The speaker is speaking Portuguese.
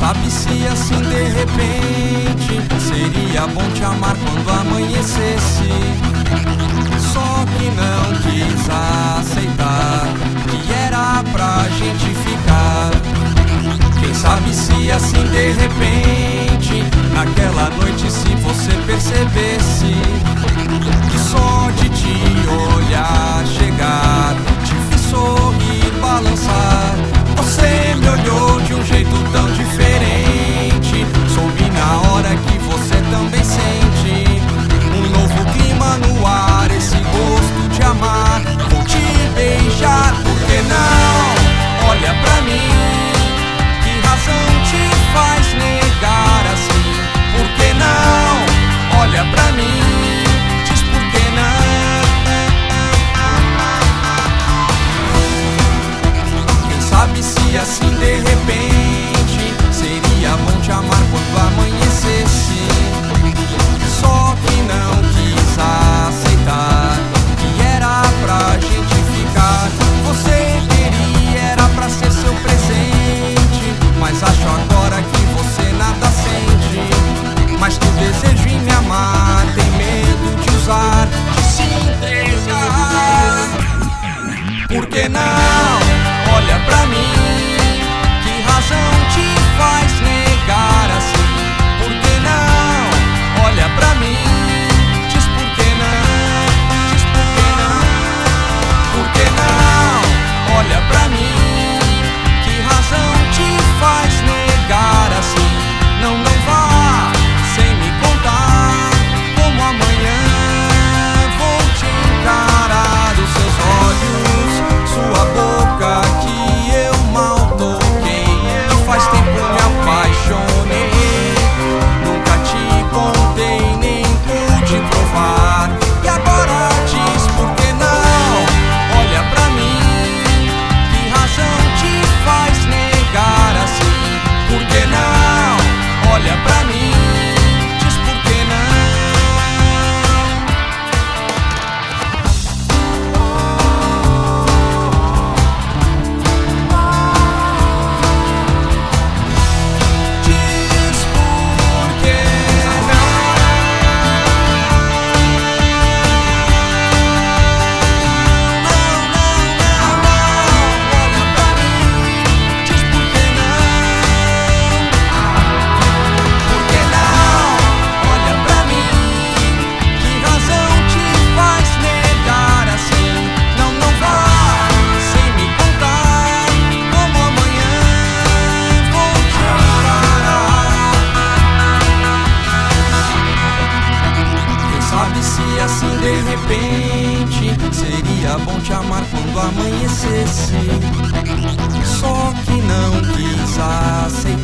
sabe se assim de repente seria bom te amar quando amanhecesse. Só que não quis aceitar que era pra gente ficar. Quem sabe se assim de repente naquela noite, se você percebesse que só de te olhar chegar te fiz sorrir, balançar. Você me olhou de um jeito tão diferente, soube na hora que você também sente um novo clima no ar, esse gosto de amar. Vou te beijar, por que não? Olha pra mim, que razão te faz negar assim? Por que não? Olha pra mim, diz por que não? Quem sabe se assim de repente seria bom te amar quando amanhecesse. Só que não quis aceitar que era pra gente ficar. Você queria, era pra ser seu presente, mas acho agora que você nada sente. Mas teu desejo em me amar tem medo de usar, de se entregar. Por que não? Olha pra mim, que razão te faz negar assim? Por que não? Olha pra mim, diz por que não? Diz por que não? Por que não? Olha pra mim, que razão te faz negar assim? Não, não vá sem me contar como amanhã vou te encarar. Os seus olhos, sua boca que eu mal toquei, que faz tempo me apaixonei. Nunca te contei, nem pude provar. E agora diz por que não? Olha pra mim, que razão te faz negar assim? Por que não? Olha pra mim, diz por que não? Diz por que não? Olha pra mim, diz por que não? Por que não? Olha pra mim, que razão te faz negar assim? Não, não vá sem me contar como amanhã vou te encarar. Quem sabe se assim de repente seria bom te amar quando amanhecesse. Só que não quis aceitar